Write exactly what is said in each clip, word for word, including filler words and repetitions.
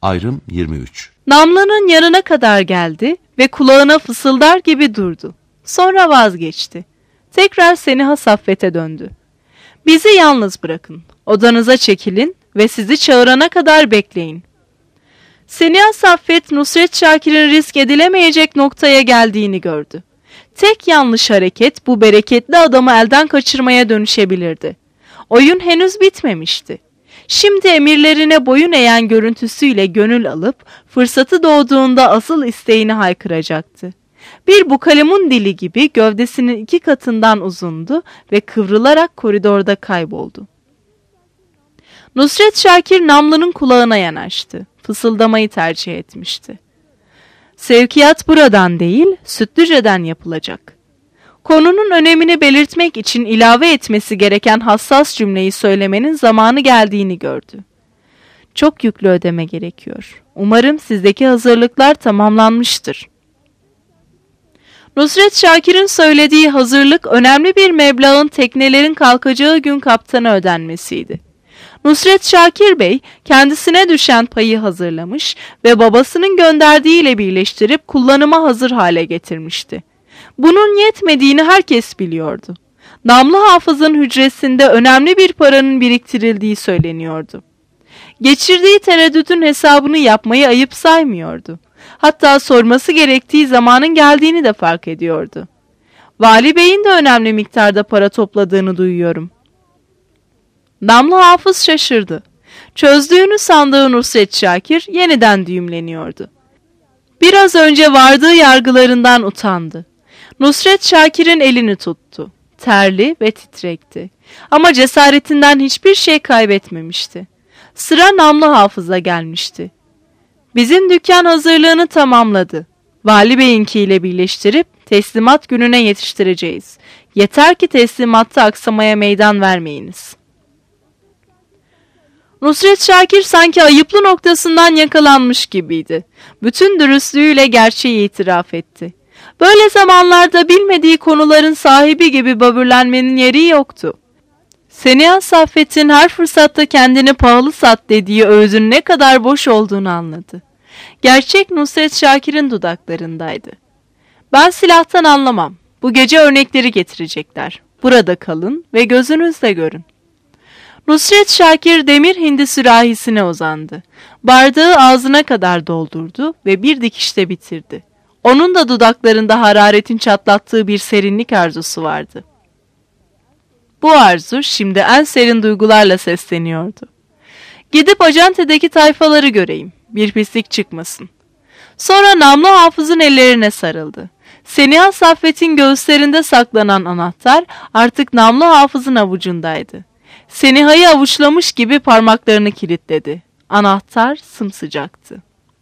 Ayrım yirmi üç. Namlı'nın yanına kadar geldi ve kulağına fısıldar gibi durdu. Sonra vazgeçti. Tekrar Seniha Saffet'e döndü. Bizi yalnız bırakın, odanıza çekilin ve sizi çağırana kadar bekleyin. Seniha Saffet, Nusret Şakir'in risk edilemeyecek noktaya geldiğini gördü. Tek yanlış hareket bu bereketli adamı elden kaçırmaya dönüşebilirdi. Oyun henüz bitmemişti. Şimdi emirlerine boyun eğen görüntüsüyle gönül alıp fırsatı doğduğunda asıl isteğini haykıracaktı. Bir bukalemun dili gibi gövdesinin iki katından uzundu ve kıvrılarak koridorda kayboldu. Nusret Şakir Namlı'nın kulağına yanaştı. Fısıldamayı tercih etmişti. Sevkiyat buradan değil, Sütlüce'den yapılacak. Konunun önemini belirtmek için ilave etmesi gereken hassas cümleyi söylemenin zamanı geldiğini gördü. Çok yüklü ödeme gerekiyor. Umarım sizdeki hazırlıklar tamamlanmıştır. Nusret Şakir'in söylediği hazırlık önemli bir meblağın teknelerin kalkacağı gün kaptana ödenmesiydi. Nusret Şakir Bey kendisine düşen payı hazırlamış ve babasının gönderdiğiyle birleştirip kullanıma hazır hale getirmişti. Bunun yetmediğini herkes biliyordu. Namlı Hafız'ın hücresinde önemli bir paranın biriktirildiği söyleniyordu. Geçirdiği tereddütün hesabını yapmayı ayıp saymıyordu. Hatta sorması gerektiği zamanın geldiğini de fark ediyordu. Vali Bey'in de önemli miktarda para topladığını duyuyorum. Namlı Hafız şaşırdı. Çözdüğünü sandığı Nusret Şakir yeniden düğümleniyordu. Biraz önce vardığı yargılarından utandı. Nusret Şakir'in elini tuttu. Terli ve titrekti. Ama cesaretinden hiçbir şey kaybetmemişti. Sıra Namlı Hafız'a gelmişti. Bizim dükkan hazırlığını tamamladı. Vali Bey'inkiyle birleştirip teslimat gününe yetiştireceğiz. Yeter ki teslimatta aksamaya meydan vermeyiniz. Nusret Şakir sanki ayıplı noktasından yakalanmış gibiydi. Bütün dürüstlüğüyle gerçeği itiraf etti. Böyle zamanlarda bilmediği konuların sahibi gibi böbürlenmenin yeri yoktu. Seniha Saffet'in her fırsatta kendini pahalı sat dediği öğüdün ne kadar boş olduğunu anladı. Gerçek Nusret Şakir'in dudaklarındaydı. Ben silahtan anlamam. Bu gece örnekleri getirecekler. Burada kalın ve gözünüzle görün. Nusret Şakir demir hindi sürahisine uzandı. Bardağı ağzına kadar doldurdu ve bir dikişte bitirdi. Onun da dudaklarında hararetin çatlattığı bir serinlik arzusu vardı. Bu arzu şimdi en serin duygularla sesleniyordu. Gidip Ajante'deki tayfaları göreyim, bir pislik çıkmasın. Sonra Namlı Hafız'ın ellerine sarıldı. Seniha Saffet'in göğüslerinde saklanan anahtar artık Namlı Hafız'ın avucundaydı. Seniha'yı avuçlamış gibi parmaklarını kilitledi. Anahtar sımsıcaktı.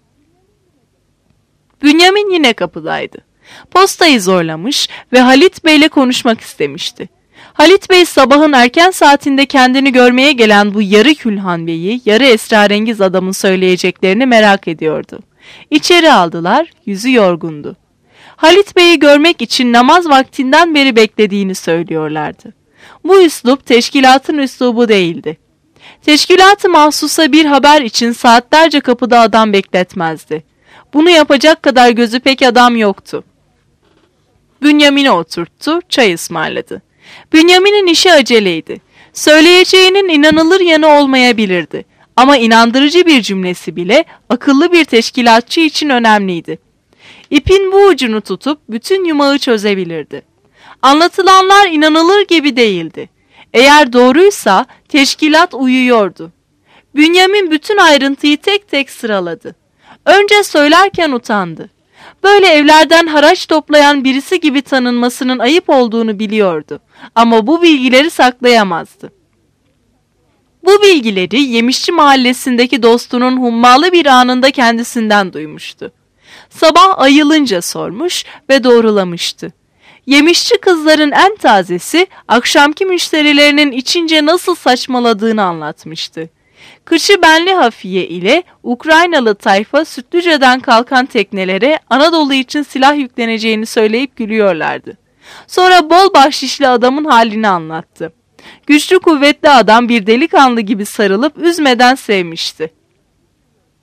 Bünyamin yine kapıdaydı. Postayı zorlamış ve Halit Bey'le konuşmak istemişti. Halit Bey sabahın erken saatinde kendini görmeye gelen bu yarı Külhan Bey'i, yarı esrarengiz adamın söyleyeceklerini merak ediyordu. İçeri aldılar, yüzü yorgundu. Halit Bey'i görmek için namaz vaktinden beri beklediğini söylüyorlardı. Bu üslup teşkilatın üslubu değildi. Teşkilat-ı mahsusa bir haber için saatlerce kapıda adam bekletmezdi. Bunu yapacak kadar gözü pek adam yoktu. Bünyamin'i oturttu, çay ısmarladı. Bünyamin'in işi aceleydi. Söyleyeceğinin inanılır yanı olmayabilirdi. Ama inandırıcı bir cümlesi bile akıllı bir teşkilatçı için önemliydi. İpin bu ucunu tutup bütün yumağı çözebilirdi. Anlatılanlar inanılır gibi değildi. Eğer doğruysa teşkilat uyuyordu. Bünyamin bütün ayrıntıyı tek tek sıraladı. Önce söylerken utandı. Böyle evlerden haraç toplayan birisi gibi tanınmasının ayıp olduğunu biliyordu. Ama bu bilgileri saklayamazdı. Bu bilgileri Yemişçi mahallesindeki dostunun hummalı bir anında kendisinden duymuştu. Sabah ayılınca sormuş ve doğrulamıştı. Yemişçi kızların en tazesi akşamki müşterilerinin içince nasıl saçmaladığını anlatmıştı. Kışı Benli Hafiye ile Ukraynalı tayfa Sütlüce'den kalkan teknelere Anadolu için silah yükleneceğini söyleyip gülüyorlardı. Sonra bol bahşişli adamın halini anlattı. Güçlü kuvvetli adam bir delikanlı gibi sarılıp üzmeden sevmişti.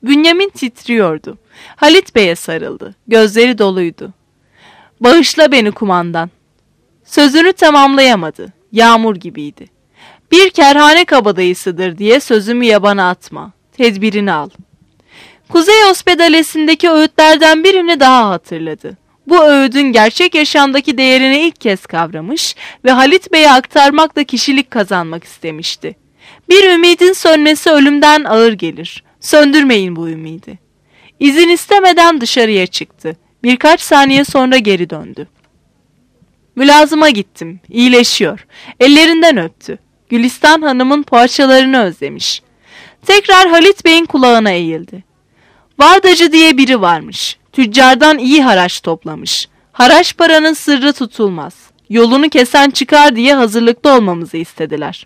Bünyamin titriyordu. Halit Bey'e sarıldı. Gözleri doluydu. "Bağışla beni kumandan." Sözünü tamamlayamadı. Yağmur gibiydi. "Bir kerhane kabadayısıdır diye sözümü yabana atma. Tedbirini al." Kuzey Hospedalesi'ndeki öğütlerden birini daha hatırladı. Bu öğüdün gerçek yaşamdaki değerini ilk kez kavramış ve Halit Bey'e aktarmakla kişilik kazanmak istemişti. Bir ümidin sönmesi ölümden ağır gelir. Söndürmeyin bu ümidi. İzin istemeden dışarıya çıktı. Birkaç saniye sonra geri döndü. "Mülazıma gittim. İyileşiyor." Ellerinden öptü. Gülistan Hanım'ın poğaçalarını özlemiş. Tekrar Halit Bey'in kulağına eğildi. "Vardacı diye biri varmış. Tüccardan iyi haraç toplamış. Haraç paranın sırrı tutulmaz. Yolunu kesen çıkar diye hazırlıklı olmamızı istediler."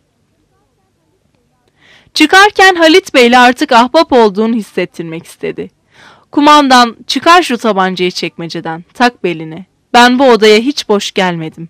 Çıkarken Halit Bey'le artık ahbap olduğunu hissettirmek istedi. "Kumandan, çıkar şu tabancayı çekmeceden, tak beline. Ben bu odaya hiç boş gelmedim."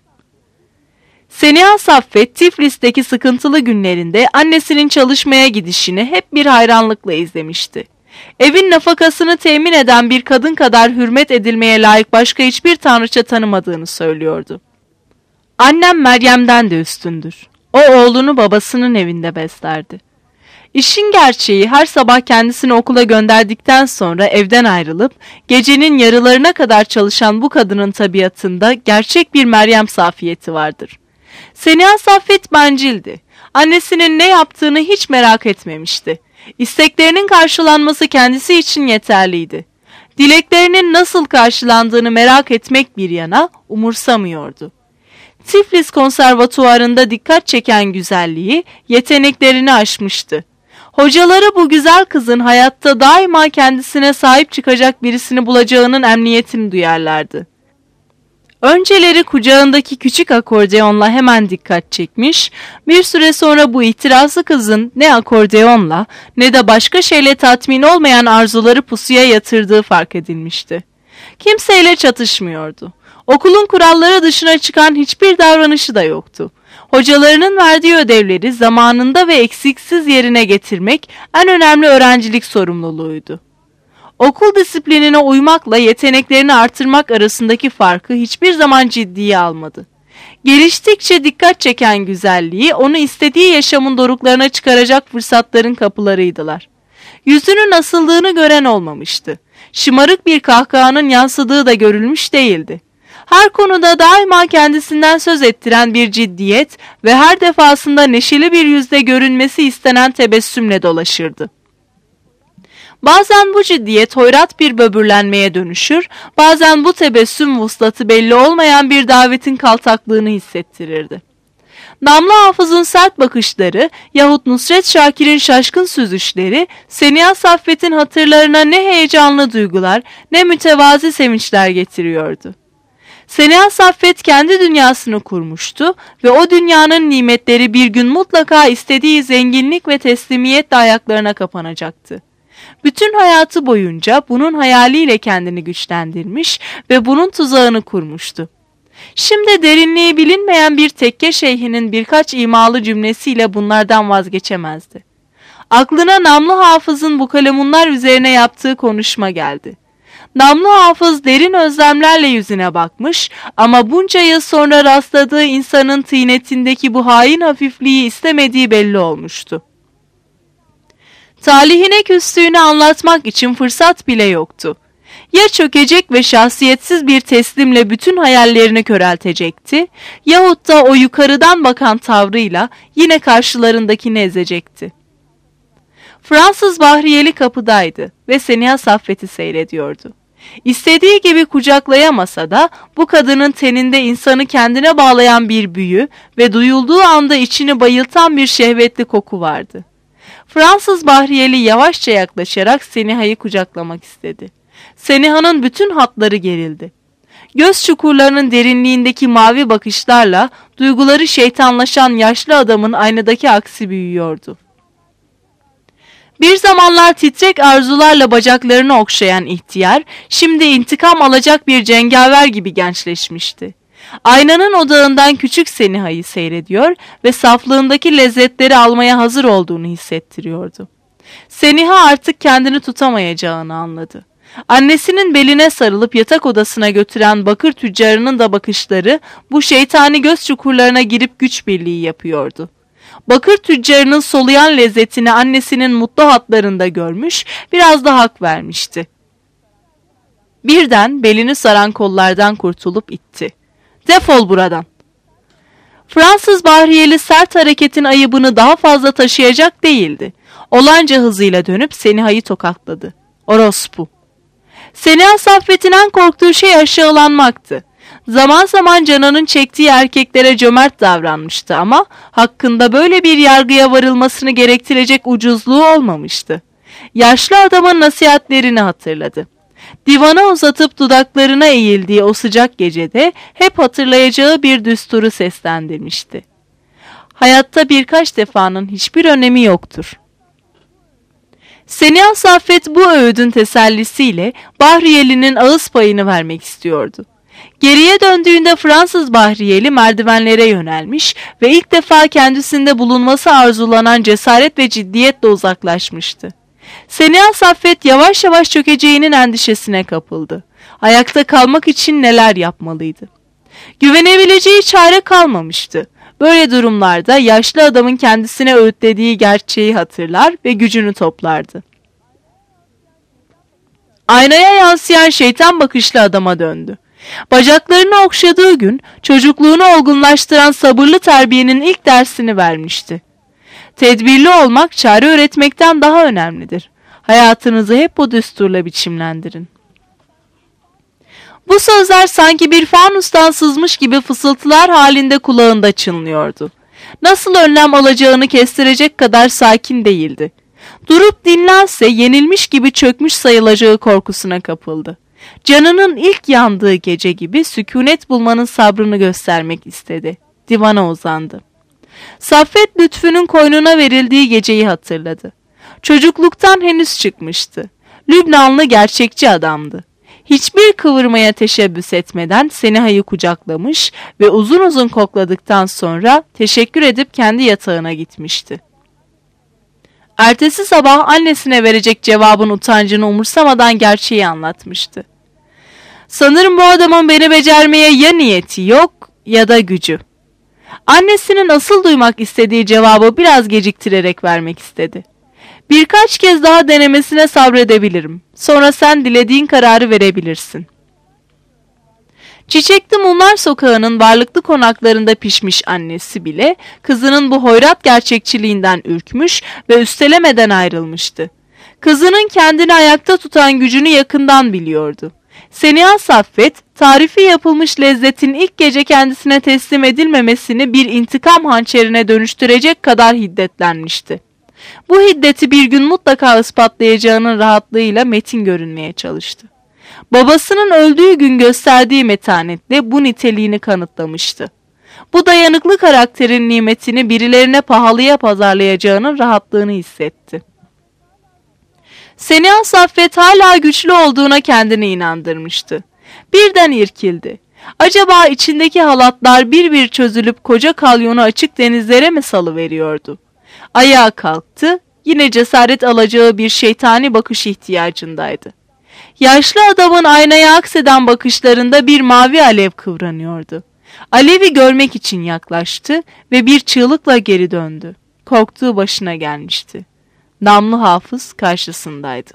Seniha Saffet, Tiflis'teki sıkıntılı günlerinde annesinin çalışmaya gidişini hep bir hayranlıkla izlemişti. Evin nafakasını temin eden bir kadın kadar hürmet edilmeye layık başka hiçbir tanrıça tanımadığını söylüyordu. "Annem Meryem'den de üstündür. O oğlunu babasının evinde beslerdi." İşin gerçeği, her sabah kendisini okula gönderdikten sonra evden ayrılıp gecenin yarılarına kadar çalışan bu kadının tabiatında gerçek bir Meryem safiyeti vardır. Seniha Saffet bencildi. Annesinin ne yaptığını hiç merak etmemişti. İsteklerinin karşılanması kendisi için yeterliydi. Dileklerinin nasıl karşılandığını merak etmek bir yana umursamıyordu. Tiflis Konservatuvarı'nda dikkat çeken güzelliği yeteneklerini aşmıştı. Hocaları bu güzel kızın hayatta daima kendisine sahip çıkacak birisini bulacağının emniyetini duyarlardı. Önceleri kucağındaki küçük akordeonla hemen dikkat çekmiş, bir süre sonra bu itirazlı kızın ne akordeonla ne de başka şeyle tatmin olmayan arzuları pusuya yatırdığı fark edilmişti. Kimseyle çatışmıyordu. Okulun kuralları dışına çıkan hiçbir davranışı da yoktu. Hocalarının verdiği ödevleri zamanında ve eksiksiz yerine getirmek en önemli öğrencilik sorumluluğuydu. Okul disiplinine uymakla yeteneklerini artırmak arasındaki farkı hiçbir zaman ciddiye almadı. Geliştikçe dikkat çeken güzelliği onu istediği yaşamın doruklarına çıkaracak fırsatların kapılarıydılar. Yüzünün asıldığını gören olmamıştı. Şımarık bir kahkahanın yansıdığı da görülmüş değildi. Her konuda daima kendisinden söz ettiren bir ciddiyet ve her defasında neşeli bir yüzde görünmesi istenen tebessümle dolaşırdı. Bazen bu ciddiyet hoyrat bir böbürlenmeye dönüşür, bazen bu tebessüm vuslatı belli olmayan bir davetin kaltaklığını hissettirirdi. Damla Hafız'ın sert bakışları yahut Nusret Şakir'in şaşkın süzüşleri Seniha Saffet'in hatırlarına ne heyecanlı duygular ne mütevazi sevinçler getiriyordu. Seniha Saffet kendi dünyasını kurmuştu ve o dünyanın nimetleri bir gün mutlaka istediği zenginlik ve teslimiyetle ayaklarına kapanacaktı. Bütün hayatı boyunca bunun hayaliyle kendini güçlendirmiş ve bunun tuzağını kurmuştu. Şimdi derinliği bilinmeyen bir tekke şeyhinin birkaç imalı cümlesiyle bunlardan vazgeçemezdi. Aklına Namlı Hafız'ın bu kalemunlar üzerine yaptığı konuşma geldi. Namlı Hafız derin özlemlerle yüzüne bakmış ama bunca yıl sonra rastladığı insanın tıynetindeki bu hain hafifliği istemediği belli olmuştu. Talihine küstüğünü anlatmak için fırsat bile yoktu. Ya çökecek ve şahsiyetsiz bir teslimle bütün hayallerini köreltecekti, yahut da o yukarıdan bakan tavrıyla yine karşılarındakini ezecekti. Fransız Bahriyeli kapıdaydı ve Seniha Saffet'i seyrediyordu. İstediği gibi kucaklayamasa da bu kadının teninde insanı kendine bağlayan bir büyü ve duyulduğu anda içini bayıltan bir şehvetli koku vardı. Fransız Bahriyeli yavaşça yaklaşarak Seniha'yı kucaklamak istedi. Seniha'nın bütün hatları gerildi. Göz çukurlarının derinliğindeki mavi bakışlarla duyguları şeytanlaşan yaşlı adamın aynadaki aksi büyüyordu. Bir zamanlar titrek arzularla bacaklarını okşayan ihtiyar, şimdi intikam alacak bir cengaver gibi gençleşmişti. Aynanın odağından küçük Seniha'yı seyrediyor ve saflığındaki lezzetleri almaya hazır olduğunu hissettiriyordu. Seniha artık kendini tutamayacağını anladı. Annesinin beline sarılıp yatak odasına götüren bakır tüccarının da bakışları bu şeytani göz çukurlarına girip güç birliği yapıyordu. Bakır tüccarının soluyan lezzetini annesinin mutlu hatlarında görmüş, biraz da hak vermişti. Birden belini saran kollardan kurtulup itti. "Defol buradan!" Fransız Bahriyeli sert hareketin ayıbını daha fazla taşıyacak değildi. Olanca hızıyla dönüp Seniha'yı tokatladı. "Orospu!" Seniha Saffet'in korktuğu şey aşağılanmaktı. Zaman zaman Canan'ın çektiği erkeklere cömert davranmıştı ama hakkında böyle bir yargıya varılmasını gerektirecek ucuzluğu olmamıştı. Yaşlı adamın nasihatlerini hatırladı. Divana uzatıp dudaklarına eğildiği o sıcak gecede hep hatırlayacağı bir düsturu seslendirmişti. Hayatta birkaç defanın hiçbir önemi yoktur. Seniha Saffet bu öğüdün tesellisiyle Bahriyeli'nin ağız payını vermek istiyordu. Geriye döndüğünde Fransız Bahriyeli merdivenlere yönelmiş ve ilk defa kendisinde bulunması arzulanan cesaret ve ciddiyetle uzaklaşmıştı. Seniha Saffet yavaş yavaş çökeceğinin endişesine kapıldı. Ayakta kalmak için neler yapmalıydı? Güvenebileceği çare kalmamıştı. Böyle durumlarda yaşlı adamın kendisine öğütlediği gerçeği hatırlar ve gücünü toplardı. Aynaya yansıyan şeytan bakışlı adama döndü. Bacaklarını okşadığı gün çocukluğunu olgunlaştıran sabırlı terbiyenin ilk dersini vermişti. Tedbirli olmak çare öğretmekten daha önemlidir. Hayatınızı hep bu düsturla biçimlendirin. Bu sözler sanki bir fanustan sızmış gibi fısıltılar halinde kulağında çınlıyordu. Nasıl önlem alacağını kestirecek kadar sakin değildi. Durup dinlense yenilmiş gibi çökmüş sayılacağı korkusuna kapıldı. Canının ilk yandığı gece gibi sükunet bulmanın sabrını göstermek istedi. Divana uzandı. Saffet Lütfü'nün koynuna verildiği geceyi hatırladı. Çocukluktan henüz çıkmıştı. Lübnanlı gerçekçi adamdı. Hiçbir kıvırmaya teşebbüs etmeden Seniha'yı kucaklamış ve uzun uzun kokladıktan sonra teşekkür edip kendi yatağına gitmişti. Ertesi sabah annesine verecek cevabın utancını umursamadan gerçeği anlatmıştı. "Sanırım bu adamın beni becermeye ya niyeti yok ya da gücü." Annesinin asıl duymak istediği cevabı biraz geciktirerek vermek istedi. "Birkaç kez daha denemesine sabredebilirim. Sonra sen dilediğin kararı verebilirsin." Çiçekli Mumlar Sokağı'nın varlıklı konaklarında pişmiş annesi bile kızının bu hoyrat gerçekçiliğinden ürkmüş ve üstelemeden ayrılmıştı. Kızının kendini ayakta tutan gücünü yakından biliyordu. Seniha Saffet, tarifi yapılmış lezzetin ilk gece kendisine teslim edilmemesini bir intikam hançerine dönüştürecek kadar hiddetlenmişti. Bu hiddeti bir gün mutlaka ispatlayacağının rahatlığıyla metin görünmeye çalıştı. Babasının öldüğü gün gösterdiği metanetle bu niteliğini kanıtlamıştı. Bu dayanıklı karakterin nimetini birilerine pahalıya pazarlayacağının rahatlığını hissetti. Seniha Saffet hala güçlü olduğuna kendini inandırmıştı. Birden irkildi. Acaba içindeki halatlar bir bir çözülüp koca kalyonu açık denizlere mi salıveriyordu? Ayağa kalktı, yine cesaret alacağı bir şeytani bakış ihtiyacındaydı. Yaşlı adamın aynaya akseden bakışlarında bir mavi alev kıvranıyordu. Alevi görmek için yaklaştı ve bir çığlıkla geri döndü. Korktuğu başına gelmişti. Namlı Hafız karşısındaydı.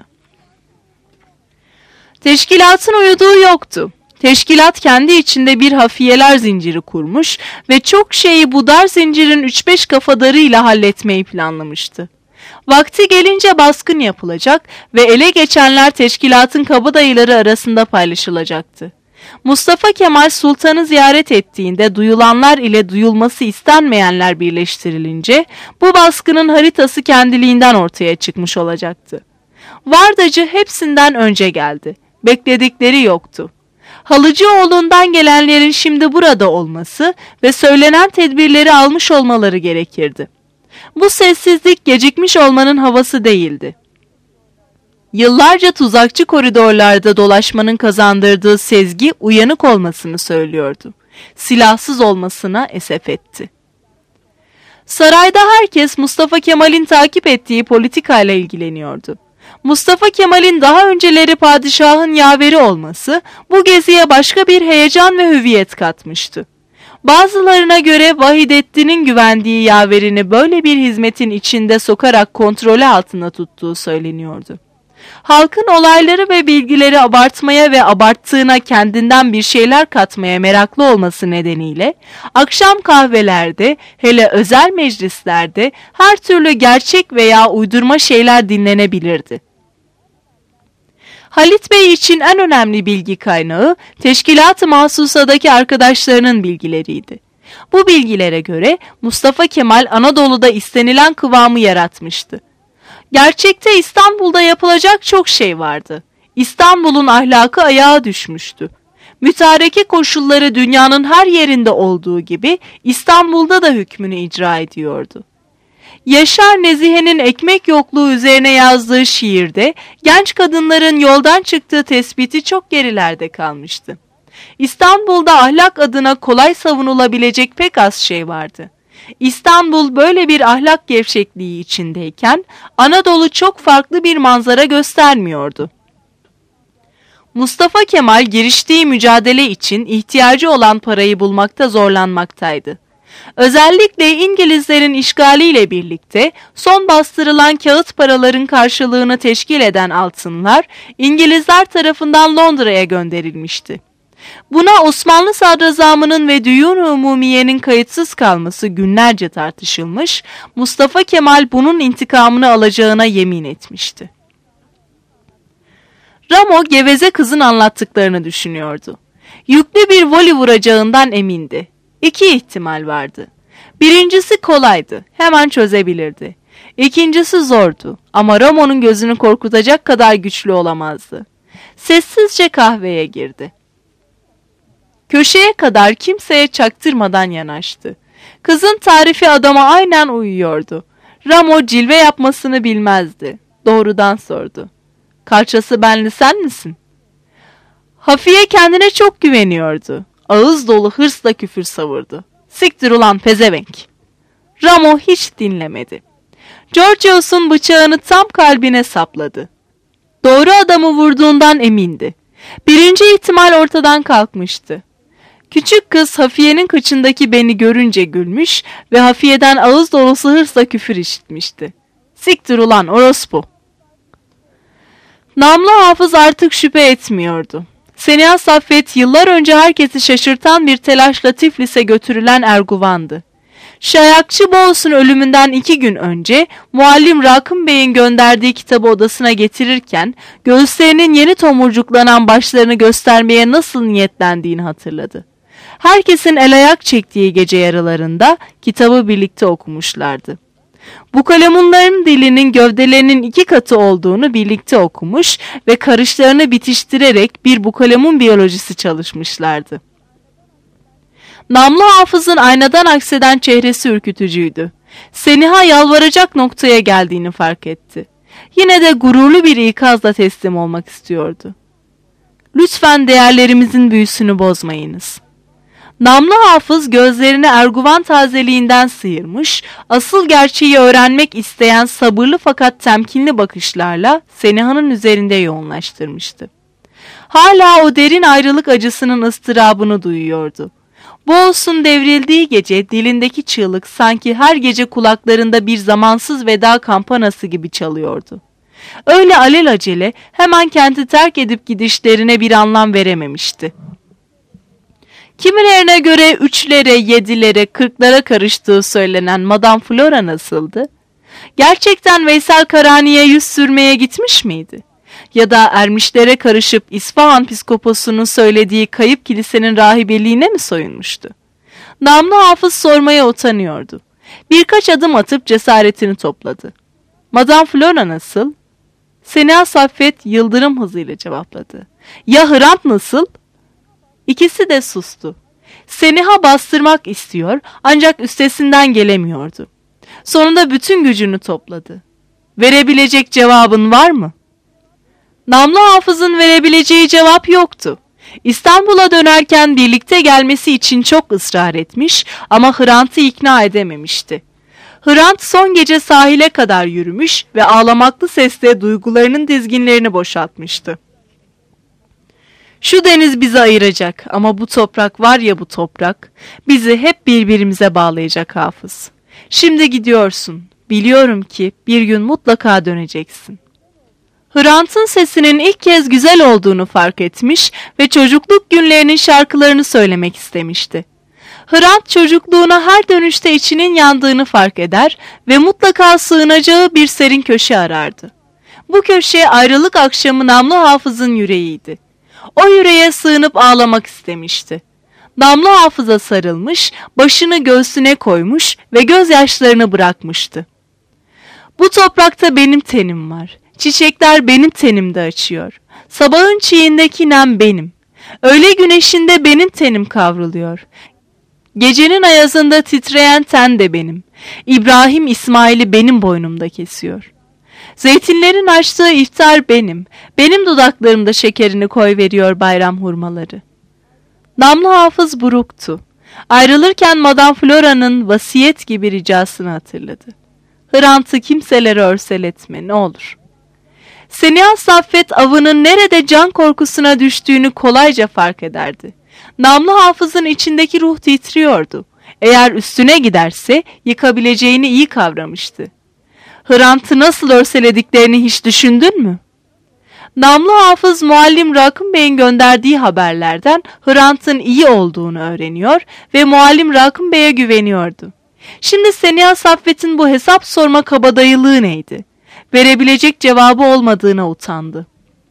Teşkilatın uyuduğu yoktu. Teşkilat kendi içinde bir hafiyeler zinciri kurmuş ve çok şeyi bu dar zincirin üç beş kafadarıyla halletmeyi planlamıştı. Vakti gelince baskın yapılacak ve ele geçenler teşkilatın kabadayıları arasında paylaşılacaktı. Mustafa Kemal Sultan'ı ziyaret ettiğinde duyulanlar ile duyulması istenmeyenler birleştirilince bu baskının haritası kendiliğinden ortaya çıkmış olacaktı. Vardacı hepsinden önce geldi. Bekledikleri yoktu. Halıcıoğlu'ndan gelenlerin şimdi burada olması ve söylenen tedbirleri almış olmaları gerekirdi. Bu sessizlik gecikmiş olmanın havası değildi. Yıllarca tuzakçı koridorlarda dolaşmanın kazandırdığı sezgi uyanık olmasını söylüyordu. Silahsız olmasına esef etti. Sarayda herkes Mustafa Kemal'in takip ettiği politikayla ilgileniyordu. Mustafa Kemal'in daha önceleri padişahın yaveri olması bu geziye başka bir heyecan ve hüviyet katmıştı. Bazılarına göre Vahidettin'in güvendiği yaverini böyle bir hizmetin içinde sokarak kontrolü altında tuttuğu söyleniyordu. Halkın olayları ve bilgileri abartmaya ve abarttığına kendinden bir şeyler katmaya meraklı olması nedeniyle akşam kahvelerde, hele özel meclislerde her türlü gerçek veya uydurma şeyler dinlenebilirdi. Halit Bey için en önemli bilgi kaynağı Teşkilat-ı Mahsusa'daki arkadaşlarının bilgileriydi. Bu bilgilere göre Mustafa Kemal Anadolu'da istenilen kıvamı yaratmıştı. Gerçekte İstanbul'da yapılacak çok şey vardı. İstanbul'un ahlakı ayağa düşmüştü. Mütareke koşulları dünyanın her yerinde olduğu gibi İstanbul'da da hükmünü icra ediyordu. Yaşar Nezihe'nin ekmek yokluğu üzerine yazdığı şiirde genç kadınların yoldan çıktığı tespiti çok gerilerde kalmıştı. İstanbul'da ahlak adına kolay savunulabilecek pek az şey vardı. İstanbul böyle bir ahlak gevşekliği içindeyken Anadolu çok farklı bir manzara göstermiyordu. Mustafa Kemal giriştiği mücadele için ihtiyacı olan parayı bulmakta zorlanmaktaydı. Özellikle İngilizlerin işgaliyle birlikte son bastırılan kağıt paraların karşılığını teşkil eden altınlar İngilizler tarafından Londra'ya gönderilmişti. Buna Osmanlı Sadrazamı'nın ve Düyun-ı Umumiye'nin kayıtsız kalması günlerce tartışılmış, Mustafa Kemal bunun intikamını alacağına yemin etmişti. Ramo geveze kızın anlattıklarını düşünüyordu. Yüklü bir voli vuracağından emindi. İki ihtimal vardı. Birincisi kolaydı, hemen çözebilirdi. İkincisi zordu ama Ramo'nun gözünü korkutacak kadar güçlü olamazdı. Sessizce kahveye girdi. Köşeye kadar kimseye çaktırmadan yanaştı. Kızın tarifi adama aynen uyuyordu. Ramo cilve yapmasını bilmezdi. Doğrudan sordu. Kalçası benli sen misin? Hafiye kendine çok güveniyordu. Ağız dolu hırsla küfür savurdu. Siktir ulan pezevenk. Ramo hiç dinlemedi. Georgios'un bıçağını tam kalbine sapladı. Doğru adamı vurduğundan emindi. Birinci ihtimal ortadan kalkmıştı. Küçük kız Hafiye'nin kıçındaki beni görünce gülmüş ve Hafiye'den ağız dolusu hırsla küfür işitmişti. Siktir ulan orospu. Namlı Hafız artık şüphe etmiyordu. Seniha Saffet yıllar önce herkesi şaşırtan bir telaşla Tiflis'e götürülen Erguvan'dı. Şayakçı Boğaz'ın ölümünden iki gün önce muallim Rakım Bey'in gönderdiği kitabı odasına getirirken göğüslerinin yeni tomurcuklanan başlarını göstermeye nasıl niyetlendiğini hatırladı. Herkesin el ayak çektiği gece yarılarında kitabı birlikte okumuşlardı. Bu kalemunların dilinin gövdelerinin iki katı olduğunu birlikte okumuş ve karışlarını bitiştirerek bir bukalemun biyolojisi çalışmışlardı. Namlı Hafız'ın aynadan akseden çehresi ürkütücüydü. Seniha yalvaracak noktaya geldiğini fark etti. Yine de gururlu bir ikazla teslim olmak istiyordu. Lütfen değerlerimizin büyüsünü bozmayınız. Namlı Hafız gözlerini Erguvan tazeliğinden sıyırmış, asıl gerçeği öğrenmek isteyen sabırlı fakat temkinli bakışlarla Seniha'nın üzerinde yoğunlaştırmıştı. Hala o derin ayrılık acısının ıstırabını duyuyordu. Boğaz'ın devrildiği gece dilindeki çığlık sanki her gece kulaklarında bir zamansız veda kampanası gibi çalıyordu. Öyle alelacele hemen kenti terk edip gidişlerine bir anlam verememişti. Kimilerine göre üçlere, yedilere, kırklara karıştığı söylenen Madame Flora nasıldı? Gerçekten Veysel Karani'ye yüz sürmeye gitmiş miydi? Ya da ermişlere karışıp İsfahan Piskoposu'nun söylediği kayıp kilisenin rahibeliğine mi soyunmuştu? Namlı Hafız sormaya utanıyordu. Birkaç adım atıp cesaretini topladı. Madame Flora nasıl? Seniha Saffet yıldırım hızıyla cevapladı. Ya Hrant nasıl? İkisi de sustu. Seniha bastırmak istiyor ancak üstesinden gelemiyordu. Sonunda bütün gücünü topladı. Verebilecek cevabın var mı? Namlı Hafız'ın verebileceği cevap yoktu. İstanbul'a dönerken birlikte gelmesi için çok ısrar etmiş ama Hrant'ı ikna edememişti. Hrant son gece sahile kadar yürümüş ve ağlamaklı sesle duygularının dizginlerini boşaltmıştı. Şu deniz bizi ayıracak ama bu toprak var ya bu toprak, bizi hep birbirimize bağlayacak Hafız. Şimdi gidiyorsun, biliyorum ki bir gün mutlaka döneceksin. Hrant'ın sesinin ilk kez güzel olduğunu fark etmiş ve çocukluk günlerinin şarkılarını söylemek istemişti. Hrant çocukluğuna her dönüşte içinin yandığını fark eder ve mutlaka sığınacağı bir serin köşe arardı. Bu köşe ayrılık akşamı Namlı Hafız'ın yüreğiydi. O yüreğe sığınıp ağlamak istemişti. Namlı Hafız'a sarılmış, başını göğsüne koymuş ve gözyaşlarını bırakmıştı. Bu toprakta benim tenim var. Çiçekler benim tenimde açıyor. Sabahın çiğindeki nem benim. Öğle güneşinde benim tenim kavruluyor. Gecenin ayazında titreyen ten de benim. İbrahim İsmail'i benim boynumda kesiyor. Zeytinlerin açtığı iftar benim. Benim dudaklarımda şekerini koyveriyor bayram hurmaları. Namlı Hafız buruktu. Ayrılırken Madame Flora'nın vasiyet gibi ricasını hatırladı. Hrant'ı kimselere örseletme ne olur. Seniha Saffet avının nerede can korkusuna düştüğünü kolayca fark ederdi. Namlı Hafız'ın içindeki ruh titriyordu. Eğer üstüne giderse yıkabileceğini iyi kavramıştı. Hrant'ı nasıl örselediklerini hiç düşündün mü? Namlı Hafız Muallim Rakım Bey'in gönderdiği haberlerden Hrant'ın iyi olduğunu öğreniyor ve Muallim Rakım Bey'e güveniyordu. Şimdi Seniha Saffet'in bu hesap sorma kabadayılığı neydi? Verebilecek cevabı olmadığına utandı.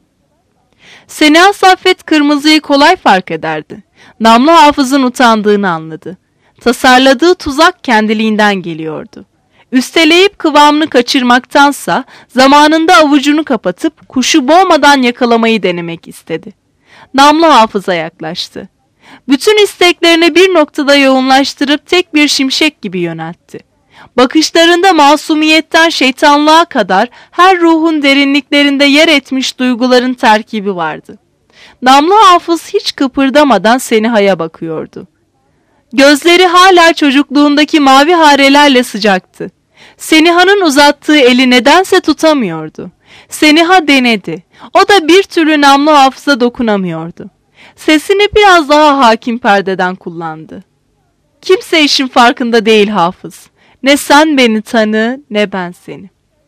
Seniha Saffet kırmızıyı kolay fark ederdi. Namlı Hafız'ın utandığını anladı. Tasarladığı tuzak kendiliğinden geliyordu. Üsteleyip kıvamını kaçırmaktansa zamanında avucunu kapatıp kuşu boğmadan yakalamayı denemek istedi. Namlı Hafız'a yaklaştı. Bütün isteklerini bir noktada yoğunlaştırıp tek bir şimşek gibi yöneltti. Bakışlarında masumiyetten şeytanlığa kadar her ruhun derinliklerinde yer etmiş duyguların terkibi vardı. Namlı Hafız hiç kıpırdamadan Seniha'ya bakıyordu. Gözleri hala çocukluğundaki mavi harelerle sıcaktı. Seniha'nın uzattığı eli nedense tutamıyordu. Seniha denedi. O da bir türlü Namlı Hafız'a dokunamıyordu. Sesini biraz daha hakim perdeden kullandı. Kimse işin farkında değil Hafız. Ne sen beni tanı ne ben seni.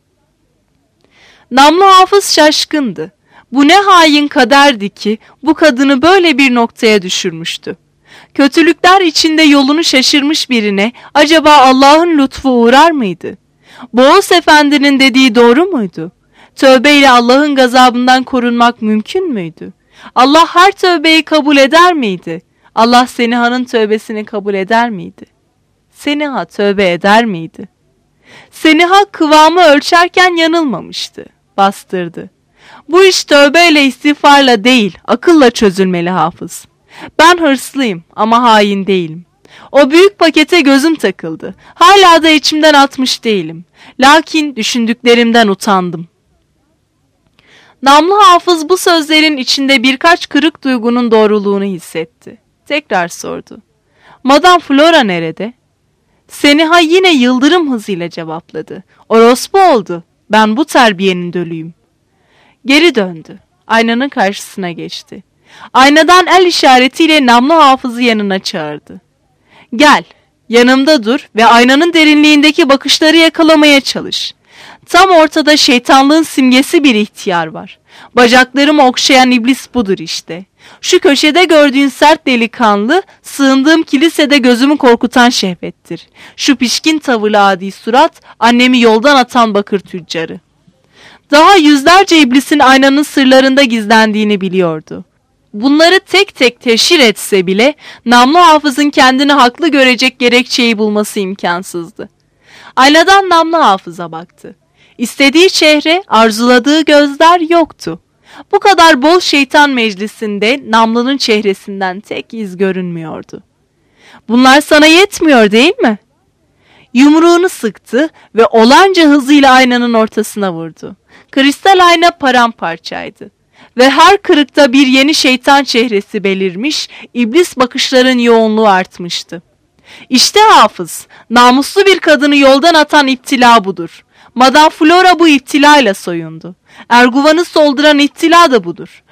Namlı Hafız şaşkındı. Bu ne hain kaderdi ki bu kadını böyle bir noktaya düşürmüştü. Kötülükler içinde yolunu şaşırmış birine acaba Allah'ın lütfu uğrar mıydı? Boğaz Efendi'nin dediği doğru muydu? Tövbeyle Allah'ın gazabından korunmak mümkün müydü? Allah her tövbeyi kabul eder miydi? Allah Seniha'nın tövbesini kabul eder miydi? Seniha tövbe eder miydi? Seniha kıvamı ölçerken yanılmamıştı, bastırdı. Bu iş tövbeyle istiğfarla değil, akılla çözülmeli Hafız. Ben hırslıyım ama hain değilim. O büyük pakete gözüm takıldı. Hala da içimden atmış değilim. Lakin düşündüklerimden utandım. Namlı Hafız bu sözlerin içinde birkaç kırık duygunun doğruluğunu hissetti. Tekrar sordu. Madame Flora nerede? Seniha yine yıldırım hızıyla cevapladı. Orospu oldu. Ben bu terbiyenin dölüyüm. Geri döndü. Aynanın karşısına geçti. Aynadan el işaretiyle Namlı Hafız'ı yanına çağırdı. Gel, yanımda dur ve aynanın derinliğindeki bakışları yakalamaya çalış. Tam ortada şeytanlığın simgesi bir ihtiyar var. Bacaklarımı okşayan iblis budur işte. Şu köşede gördüğün sert delikanlı, sığındığım kilisede gözümü korkutan şehvettir. Şu pişkin tavırlı adi surat, annemi yoldan atan bakır tüccarı. Daha yüzlerce iblisin aynanın sırlarında gizlendiğini biliyordu. Bunları tek tek teşhir etse bile Namlı Hafız'ın kendini haklı görecek gerekçeyi bulması imkansızdı. Aynadan Namlı Hafız'a baktı. İstediği çehre, arzuladığı gözler yoktu. Bu kadar bol şeytan meclisinde Namlı'nın çehresinden tek iz görünmüyordu. Bunlar sana yetmiyor değil mi? Yumruğunu sıktı ve olanca hızıyla aynanın ortasına vurdu. Kristal ayna paramparçaydı. Ve her kırıkta bir yeni şeytan çehresi belirmiş, iblis bakışların yoğunluğu artmıştı. İşte Hafız, namuslu bir kadını yoldan atan iptila budur. Madame Flora bu iptilayla soyundu. Erguvan'ı solduran iptila da budur.